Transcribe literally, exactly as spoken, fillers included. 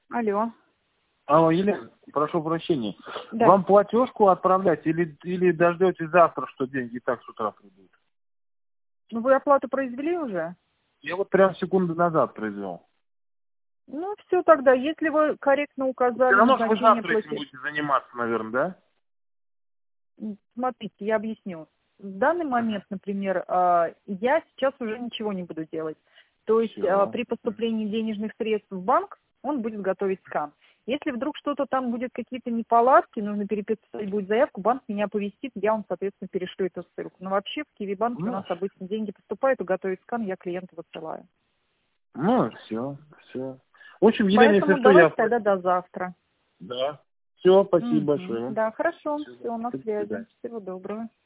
Алло. Алло, Елена, прошу прощения. Да. Вам платежку отправлять или, или дождетесь завтра, что деньги и так с утра придут? Ну, вы оплату произвели уже? Я вот прям секунду назад произвел. Ну, все тогда. Если вы корректно Все указали равно, что вы назначение завтра этим платежа... будете заниматься, наверное, да? Смотрите, я объясню. В данный момент, например, а, я сейчас уже ничего не буду делать. То есть а, Все. при поступлении денежных средств в банк он будет готовить скан. Если вдруг что-то там будет, какие-то неполадки, нужно переписать будет заявку, банк меня оповестит, я вам, соответственно, перешлю эту ссылку. Но вообще в Киви-банке у Ну, нас обычно деньги поступают, и готовит скан, я клиенту высылаю. ну, все, все. В общем, Елена, если Поэтому что, я... давайте тогда до завтра. Да. Все, спасибо Мгм. большое. Да, хорошо. Всё, Все, на до связи. свидания. Всего доброго.